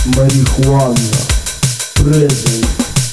Марихуана Презент.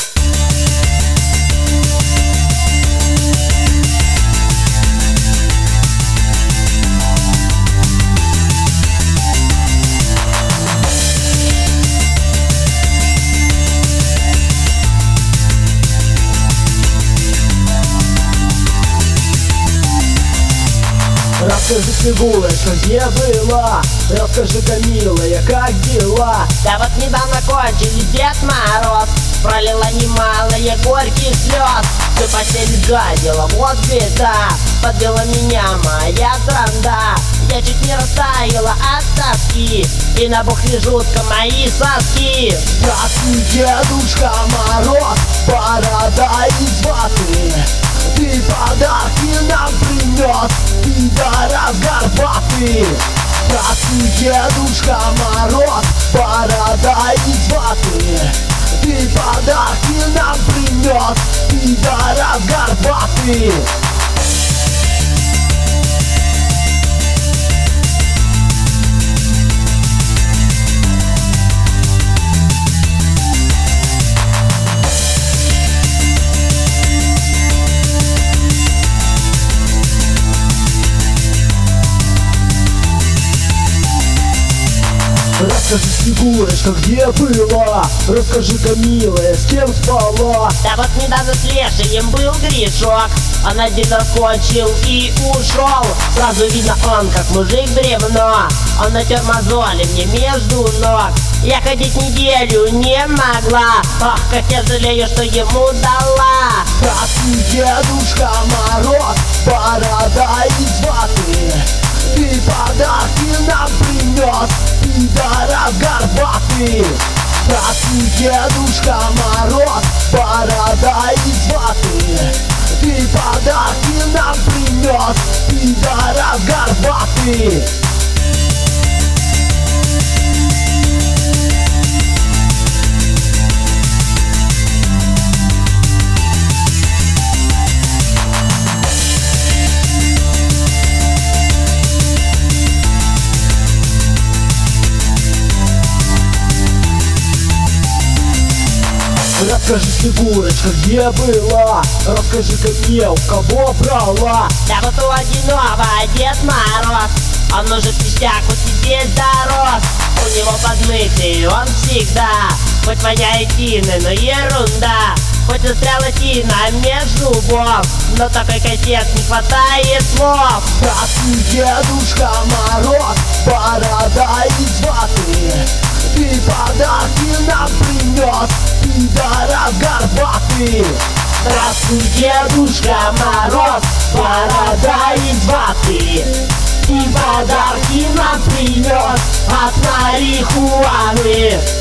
Расскажи, Снегурочка, где была? Расскажи-ка, милая, как дела? Да вот недавно кончили Дед Мороз, пролила немалые горьких слез. Всю постель сгадила, вот беда, подбила меня моя дранда. Я чуть не растаяла от тоски, и набухли жутко мои соски. Здравствуй, Дедушка Мороз, борода из ваты. Ты подарки нам принес, пидорас горбатый. Здравствуй, Дедушка Мороз, борода из ваты. Ты подарки нам принес, пидорас горбатый. Расскажи, Снегурочка, где была? Расскажи-ка, милая, с кем спала? Да вот недавно с лешим был грешок, он один раз кончил и ушел. Сразу видно, он как мужик бревно, он натер мозоли мне между ног. Я ходить неделю не могла, ах, как я жалею, что ему дала. Здравствуй, Дедушка Мороз, борода из ваты. Ты подарки нам принес, пидорас горбатый. Здравствуй, Дедушка Мороз, борода из ваты. Ты подарки нам принес, пидорас горбатый. Расскажи, Снегурочка, где была? Расскажи-ка мне, у кого брала? Да вот у одиного Дед Мороз, он уже пустяку теперь дорос. У него подмытый он всегда, хоть воняет тиной, но ерунда. Хоть застряла тина меж зубов, но такой контент не хватает слов. Здравствуй, Дедушка Мороз, борода из ваты. Ты подарки нам принес, пидорас горбатый. Здравствуй, Дедушка Мороз, борода из ваты. Ты подарки нам принес от марихуаны.